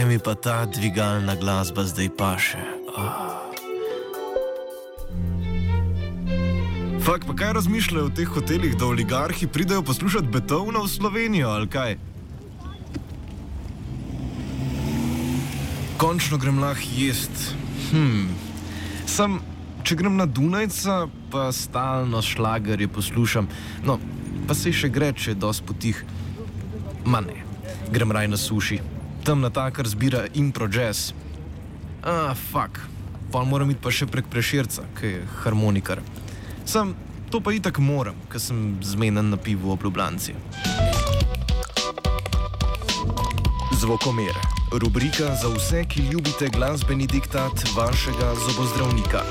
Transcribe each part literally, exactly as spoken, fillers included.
mi pa ta dvigalna glasba zdaj paše. Oh. Fak, pa kaj razmišljajo v teh hotelih, da oligarhi pridejo poslušati Beethovna v Slovenijo, ali kaj? Končno grem lah jest. Hm. Sam, če grem na Dunajca, pa stalno šlagerje poslušam. No, pa se še gre, če je dosti potih. Ma ne, grem raj na suši. Tam natakar zbira impro jazz. Ah, fak. Pa moram iti pa še prek Prešerca, ki je harmonikar. Sam, to pa itak moram, ker sem zmenen na pivu ob Ljubljanci. Zvokomer. Rubrika za vse, ki ljubite glasbeni diktat vašega zobozdravnika.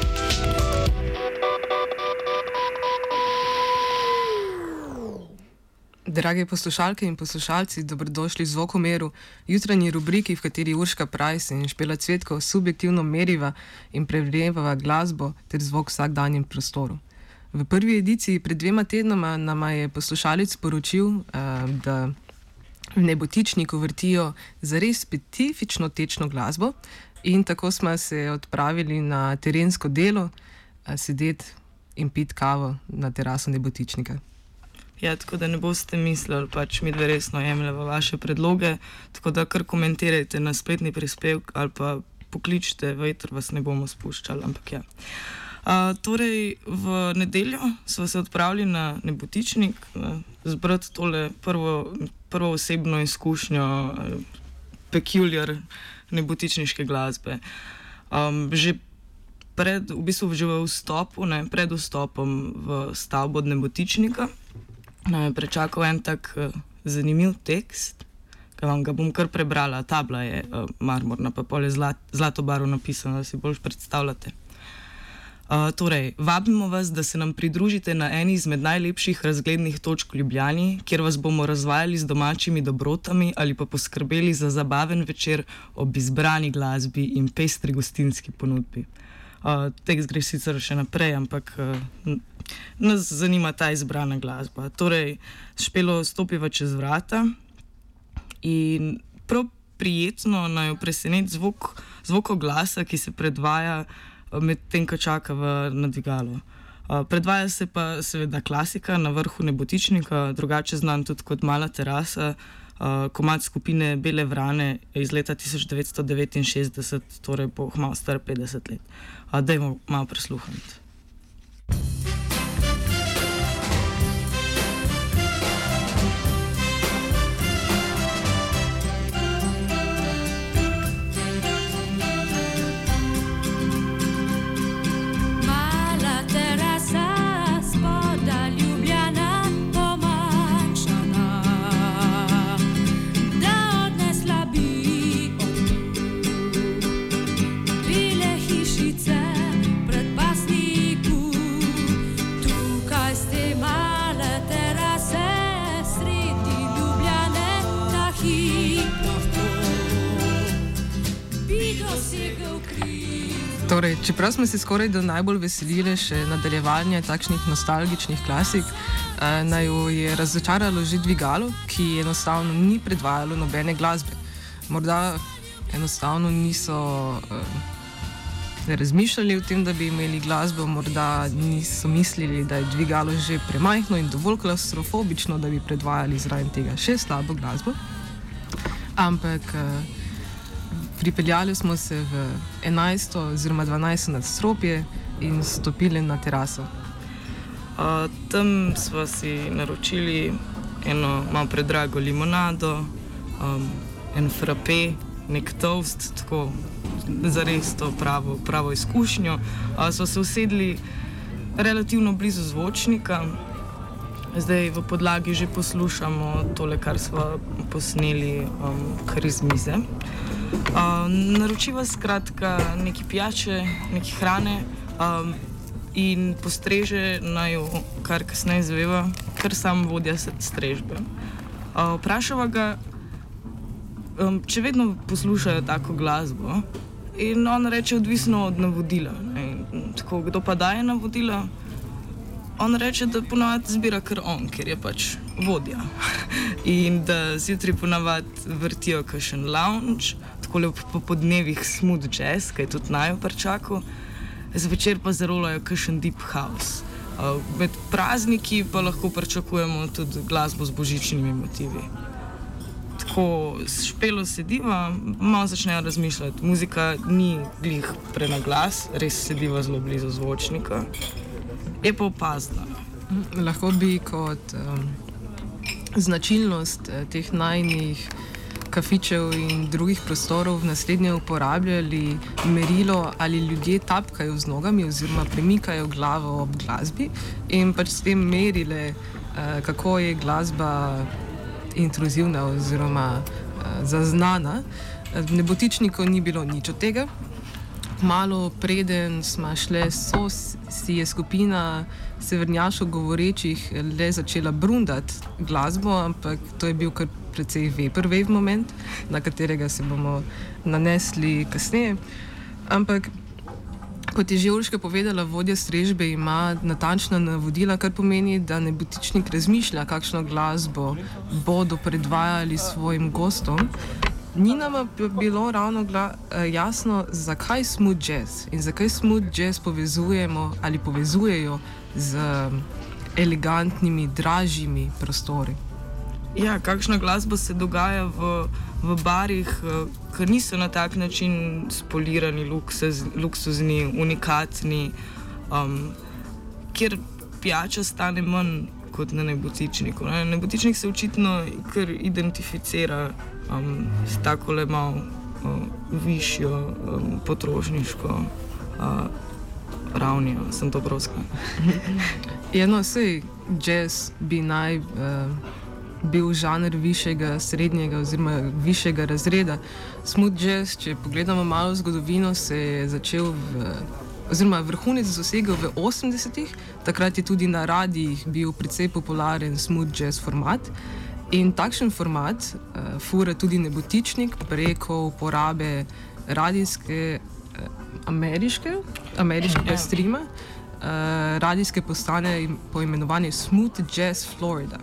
Drage poslušalke in poslušalci, dobrodošli v Zvokomeru, jutranji rubriki, v kateri Urška Prajs in Špela Cvetko subjektivno meriva in preverjava glasbo ter zvok v vsakdanjem prostoru. V prvi ediciji pred dvema tednoma nama je poslušalec poročil, da v Nebotičniku vrtijo zares specifično tečno glasbo in tako smo se odpravili na terensko delo, sedeti in piti kavo na terasu Nebotičnika. Ja, tako da ne boste mislili, pač mi dve resno jemljeva vaše predloge, tako da kar komentirajte na spletni prispevek ali pa pokličite, veter vas ne bomo spuščali, ampak ja. Uh, torej, v nedeljo smo se odpravili na Nebotičnik, uh, zbrati tole prvo, prvo osebno izkušnjo uh, peculiar nebotičniške glasbe. Um, že pred, v bistvu že v vstopu, ne, pred vstopom v stavbo Nebotičnika, nam je prečakal en tak uh, zanimiv tekst, ki vam ga bom kar prebrala. Tabla je uh, marmorna, pa pol je zlat, zlato barvo napisano, da si bolj predstavljate. Uh, torej, vabimo vas, da se nam pridružite na eni izmed najlepših razglednih točk v Ljubljani, kjer vas bomo razvajali z domačimi dobrotami ali pa poskrbeli za zabaven večer ob izbrani glasbi in pestri gostinski ponudbi. Uh, tekst gre sicer še naprej, ampak uh, nas zanima ta izbrana glasba. Torej, Špelo stopiva čez vrata in prav prijetno naj preseneti zvok, zvoko glasa, ki se predvaja med tem, ko čaka v nadvigalo. Uh, predvaja se pa seveda klasika na vrhu Nebotičnika, drugače znan tudi kot Mala terasa, uh, komad skupine Bele vrane iz leta tisoč devetsto devetinšestdeset, torej bo malo star petdeset let. Uh, dajmo malo prisluhniti. Torej, čeprav smo se skoraj do najbolj veselili še nadaljevanja takšnih nostalgičnih klasik, eh, naj jo je razočaralo že dvigalo, ki enostavno ni predvajalo nobene glasbe. Morda enostavno niso eh, razmišljali o tem, da bi imeli glasbo, morda niso mislili, da je dvigalo že premajhno in dovolj klaustrofobično, da bi predvajali zraven tega še slabo glasbo. Ampak eh, pripeljali smo se v enajsto oziroma dvanajsto nadstropje in stopili na teraso. Uh, tam smo si naročili eno malo predrago limonado, um, en frappe, nek toast, tako zares to pravo, pravo izkušnjo. Uh, smo se usedli relativno blizu zvočnika. Zdaj v podlagi že poslušamo tole, kar smo posneli um, kar iz mize. Uh, naročiva skratka neki pijače, neki hrane um, in postreže naj jo, kar kasneje izveva, kar sam vodja strežbe. Uh, vprašava ga, um, če vedno poslušajo tako glasbo in on reče odvisno od navodila. Ne? Tako, kdo pa daje navodila? On reče, da ponavadi zbira kar on, ker je pač vodja. In da zjutraj ponavadi vrtijo kakšen lounge, tako lep po podnevih smooth jazz, ki je tudi naj v parčaku, zvečer pa zarolajo kakšen deep house. Uh, med prazniki pa lahko pričakujemo tudi glasbo z božičnimi motivi. Tako špelo sediva, malo začnejo razmišljati. Muzika ni glih prenaglas, res sediva zelo blizu zvočnika. Je pa opazna. Lahko bi kot um, značilnost eh, teh najnih kafičev in drugih prostorov v naslednje uporabljali merilo, ali ljudje tapkajo z nogami oziroma premikajo glavo ob glasbi in pač s tem merile, eh, kako je glasba intruzivna oziroma uh, zaznana. Nebotičnikov ni bilo nič od tega. Malo preden smo šli, so si je skupina severnjaško govorečih le začela brundati glasbo, ampak to je bil kar precej vaporwave moment, na katerega se bomo nanesli kasneje. Ampak kot je že Urška povedala, vodja strežbe ima natančna navodila, kar pomeni, da nebotičnik razmišlja, kakšno glasbo bodo predvajali svojim gostom. Ni nam bilo ravno gla, jasno, zakaj smooth jazz in zakaj smooth jazz povezujemo ali povezujejo z elegantnimi, dražjimi prostori. Ja, kakšna glasba se dogaja v, v barih, ki niso na tak način spolirani, luksuz, luksuzni, unikatni, um, kjer pijača stane manj kot na nebotičniku. Ne? Nebotičnik se očitno kar identificira um, s takole malo uh, višjo um, potrošniško uh, ravnijo, sem to proskla. Ja, no, sej, jazz bi naj uh, bil žanr višjega, srednjega oziroma višjega razreda. Smooth jazz, če pogledamo malo zgodovino, se je začel v, oziroma vrhunec dosegel v osemdesetih, takrat je tudi na radijih bil precej popularen smooth jazz format in takšen format uh, fura tudi nebotičnik preko uporabe radijske uh, ameriške, ameriškega Ja. streama, uh, radijske postane poimenovanje Smooth Jazz Florida.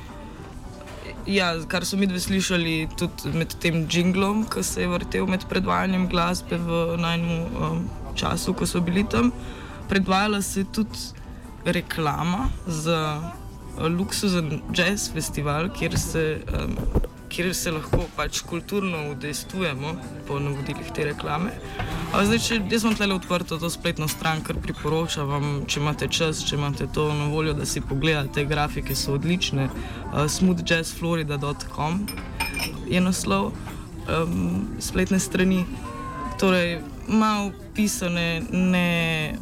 Ja, kar so mi dve slišali tudi med tem jinglom, ki se je vrtel med predvajanjem glasbe v najnem um, času, ko so bili tam. Predvajala se je tudi reklama za uh, luksuzen jazz festival, kjer se, um, kjer se lahko pač kulturno udejstvujemo po navodilih te reklame. A zdaj, če, jaz imam tlele odprto to spletno stran, kar priporočam vam, če imate čas, če imate to na voljo, da si pogledate, grafike so odlične. Uh, smooth jazz florida dot com je naslov um, spletne strani. Torej, malo pisane, ne,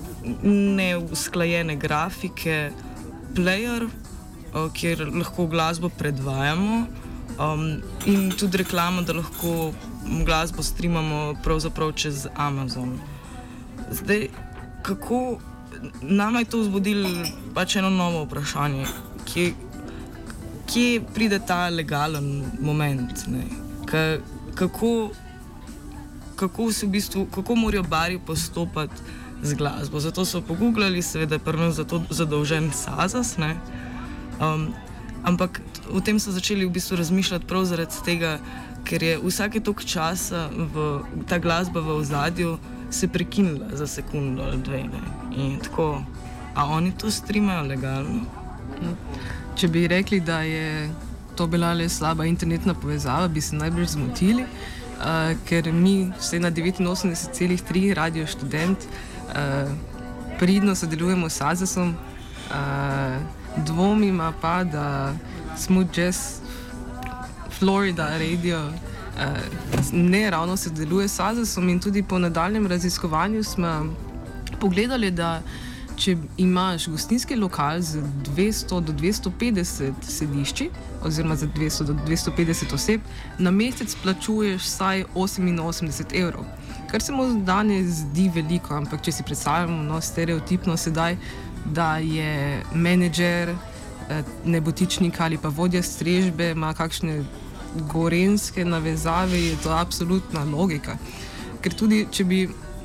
neusklajene grafike, player, uh, kjer lahko glasbo predvajamo, um, in tudi reklama, da lahko glasbo streamamo pravzaprav čez Amazon. Zdaj, kako nama je to vzbudilo pač eno novo vprašanje, kje, kje pride ta legalen moment, ne? Ka, kako, kako se v bistvu, kako morajo bari postopati z glasbo. Zato so pogooglali, seveda je prvo za to zadolžen Sazas, ne? Um, ampak o tem so začeli v bistvu razmišljati prav zaradi tega, ker je vsake toliko časa v, ta glasba v ozadju se prekinila za sekundo ali dve. Ne? In tako, a oni to streamajo legalno? Če bi rekli, da je to bila le slaba internetna povezava, bi se najbolj zmotili, uh, ker mi vse na devetinosemdeset celih tri Radio Študent uh, pridno sodelujemo s Sazasom, uh, dvomima pa, da Smooth Jazz Florida Radio uh, ne ravno sodeluje s Sazasom in tudi po nadaljnjem raziskovanju smo pogledali, da če imaš gostinski lokal z dvesto do dvesto petdeset sedišči oziroma za dvesto do dvesto petdeset oseb, na mesec plačuješ vsaj oseminosemdeset evrov. Kar se mu danes zdi veliko, ampak če si predstavljamo no, stereotipno sedaj, da je menedžer, nebotičnik ali pa vodja strežbe ima kakšne gorenske navezave, je to absolutna logika. Ker tudi, če bi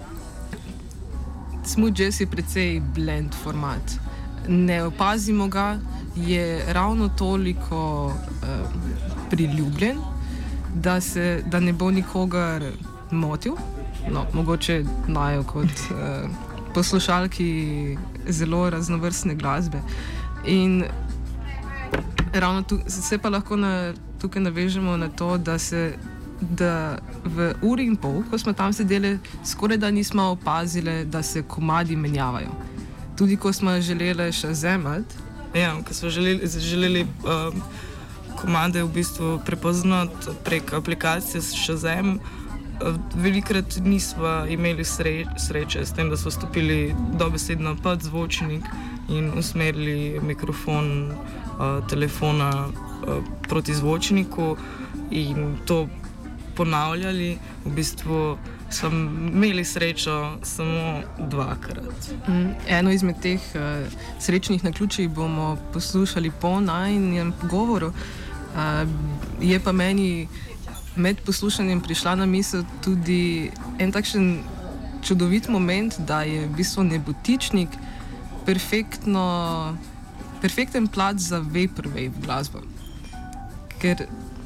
smooth jazz je precej blend format. Ne opazimo ga, je ravno toliko uh, priljubljen, da, se, da ne bo nikogar motil. No, mogoče najo kot uh, poslušalki zelo raznovrstne glasbe. In ravno tu, se pa lahko na, tukaj navežemo na to, da se da v uri in pol, ko smo tam sedeli, skoraj da nismo opazili, da se komadi menjavajo. Tudi ko smo želeli še zemati. Ja, ko smo želeli, želeli uh, komade v bistvu prepoznati prek aplikacije Shazam, uh, velikrat nismo imeli sre, sreče s tem, da smo stopili dobesedno pod zvočnik in usmerili mikrofon uh, telefona uh, proti zvočniku in to ponavljali. V bistvu smo imeli srečo samo dvakrat. Mm, eno izmed teh uh, srečnih naključij bomo poslušali po najnem pogovoru. Uh, je pa meni med poslušanjem prišla na misel tudi en takšen čudovit moment, da je v bistvu Nebotičnik perfektno, perfekten plac za vaporwave glasbo. Ker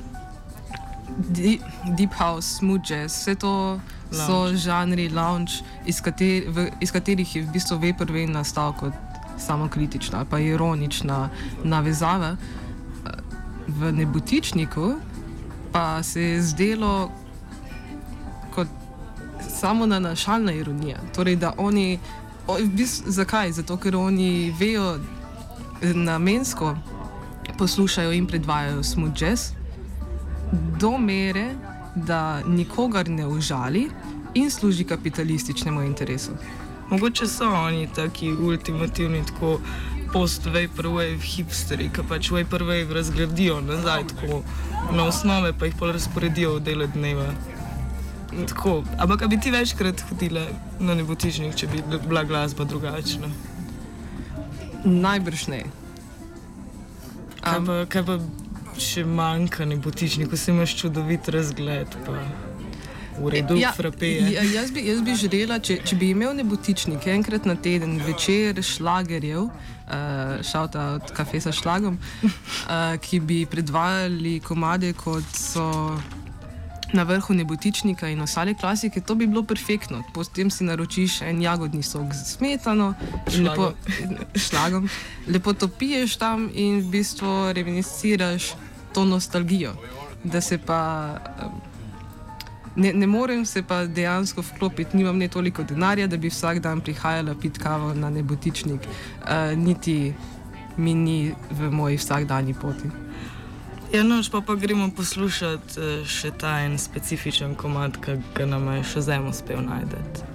deep house, smooth jazz, vse to lounge. So žanri lounge, iz, kater, v, iz katerih je v bistvu vaporwave nastal kot samokritična pa ironična navezava. V Nebotičniku pa se je zdelo kot samo nanašalna ironija. Torej, da oni, o, v bistvu, zakaj? Zato, ker oni vejo, namensko poslušajo in predvajajo smooth jazz, do mere, da nikogar ne užali in služi kapitalističnemu interesu. Mogoče so oni taki ultimativni, tako post-vaporwave hipsteri, ki pač vaporwave razgradijo nazaj, tako na osnove pa jih pol razporedijo v dele dneva. Tako, ampak bi ti večkrat hodila na Nebotičnik, če bi bila glasba drugačna? Najbrž ne. Kaj pa, kaj pa še manjka Nebotičniku, se imaš čudovit razgled, pa v redu, ja, frapeje. Ja, jaz, bi, jaz bi želela, če, če bi imel Nebotičnik enkrat na teden večer šlagerjev, uh, šauta od Kafe sa šlagom, uh, ki bi predvajali komade, kot so Na vrhu Nebotičnika in ostale klasike, to bi bilo perfektno. Potem si naročiš en jagodni sok z smetano in lepo, šlagom, lepo to piješ tam in v bistvu reminisciraš to nostalgijo. Da se pa ne, ne morem se pa dejansko vklopiti, nimam ne toliko denarja, da bi vsak dan prihajala pit kavo na Nebotičnik, uh, niti mi ni v moji vsakdanji poti. Ja, noč pa pa gremo poslušati še ta en specifičen komad, ki ga nam je Shazam uspel najdeti.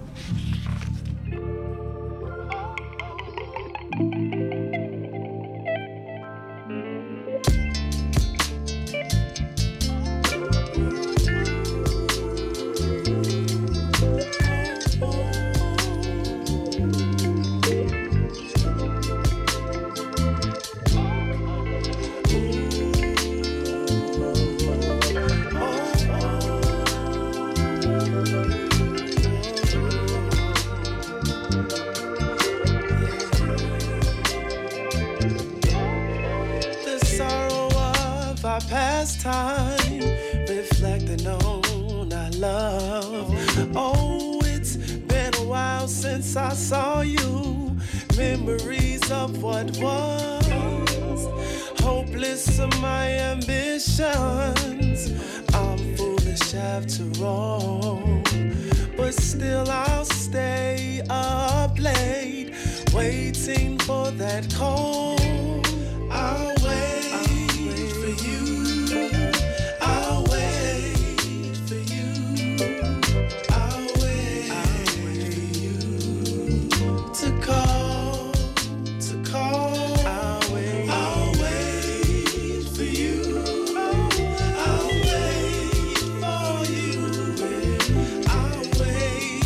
Time reflecting on our love. Oh, it's been a while since I saw you. Memories of what was, hopeless of my ambitions. I'm foolish after all, but still I'll stay up late, waiting for that call. I'll wait.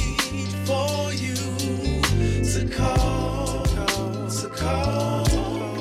To call, to call.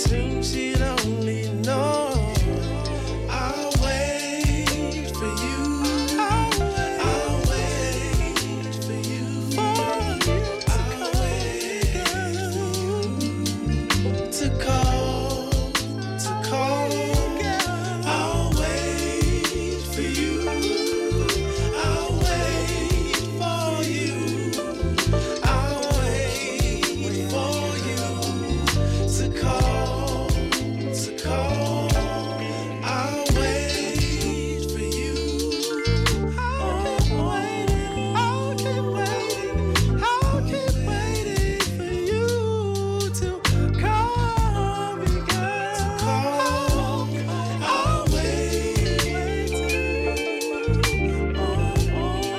soon she'll only know. I'll wait for you. I'll wait for you. I'll wait to call, to call. I'll wait for you. I'll wait for you. I'll wait for you to call, to call. I'll wait for you. I'll keep waiting. I'll keep waiting. I'll keep waiting for you to call me, girl. To call. I'll wait. Oh, oh,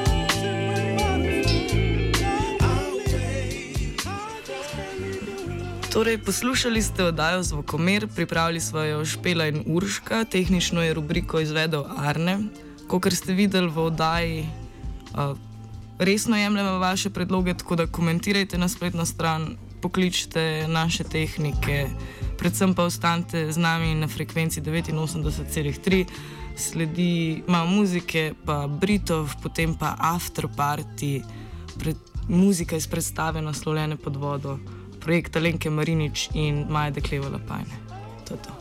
I'll wait. Torej, poslušali ste oddajo Zvokomer, pripravili svojo Špela in Urška, tehnično je rubriko izvedel Arne. Kakor ste videli v oddaji, uh, resno jemljemo vaše predloge, tako da komentirajte na spletno stran, pokličite naše tehnike, predvsem pa ostanite z nami na frekvenci devetinosemdeset celih tri, sledi malo muzike, pa Britov, potem pa After Party, pred, muzika iz predstave naslovljene Pod vodo, projekt Alenke Marinič in Maje Dekleva Lapajne. To je to.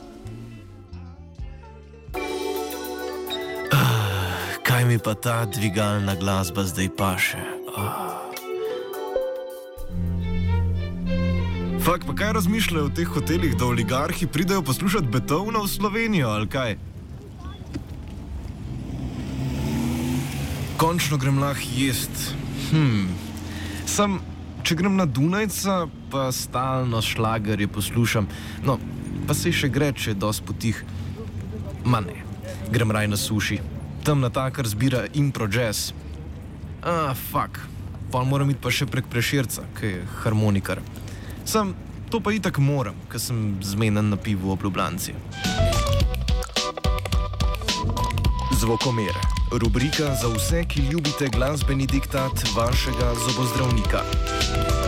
Kaj mi pa ta dvigalna glasba zdaj paše? Oh. Fak, pa kaj razmišljajo v teh hotelih, da oligarhi pridejo poslušati Beethovna v Slovenijo, ali kaj? Končno grem lah jest. Hm. Sam, če grem na Dunajca, pa stalno šlagerje poslušam. No, pa se še gre, če je dosti potih. Ma ne, grem raj na suši. Tam na takar zbira impro jazz. Ah, fuck. Pa moram iti pa še prek Prešerca, ki je harmonikar. Sam, to pa itak moram, ker sem zmenen na pivu ob Ljubljanci. Zvokomer. Rubrika za vse, ki ljubite glasbeni diktat vašega zobozdravnika.